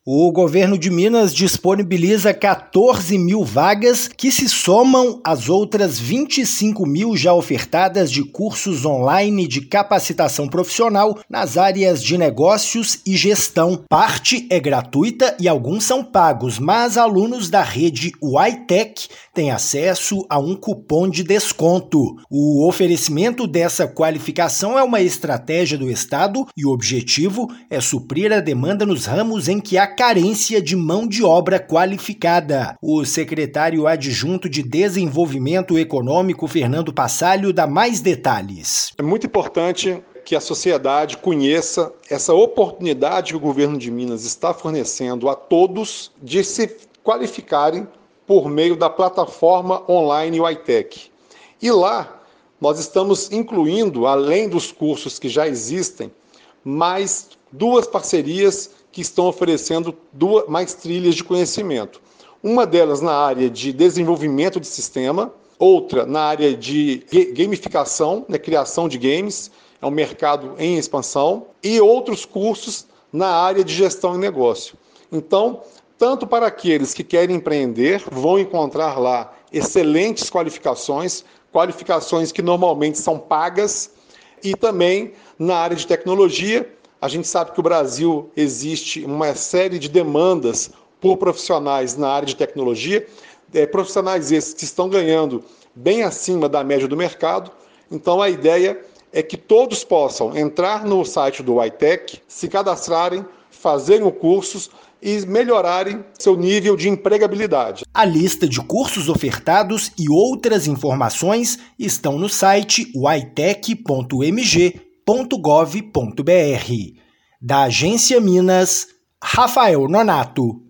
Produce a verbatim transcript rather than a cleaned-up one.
O governo de Minas disponibiliza quatorze mil vagas que se somam às outras vinte e cinco mil já ofertadas de cursos online de capacitação profissional nas áreas de negócios e gestão. Parte é gratuita e alguns são pagos, mas alunos da rede UiTech têm acesso a um cupom de desconto. O oferecimento dessa qualificação é uma estratégia do Estado e o objetivo é suprir a demanda nos ramos em que há carência de mão de obra qualificada. O secretário adjunto de Desenvolvimento Econômico, Fernando Passalio, dá mais detalhes. É muito importante que a sociedade conheça essa oportunidade que o governo de Minas está fornecendo a todos de se qualificarem por meio da plataforma online UiTech. E lá nós estamos incluindo, além dos cursos que já existem, mais duas parcerias que estão oferecendo duas, mais trilhas de conhecimento. Uma delas na área de desenvolvimento de sistema, outra na área de gamificação, né, criação de games, é um mercado em expansão, e outros cursos na área de gestão e negócio. Então, tanto para aqueles que querem empreender, vão encontrar lá excelentes qualificações, qualificações que normalmente são pagas, e também na área de tecnologia. A gente sabe que o Brasil existe uma série de demandas por profissionais na área de tecnologia, é, profissionais esses que estão ganhando bem acima da média do mercado. Então a ideia é que todos possam entrar no site do UiTech, se cadastrarem, fazerem cursos e melhorarem seu nível de empregabilidade. A lista de cursos ofertados e outras informações estão no site uitech ponto m g ponto gov ponto b r. Da Agência Minas, Rafael Nonato.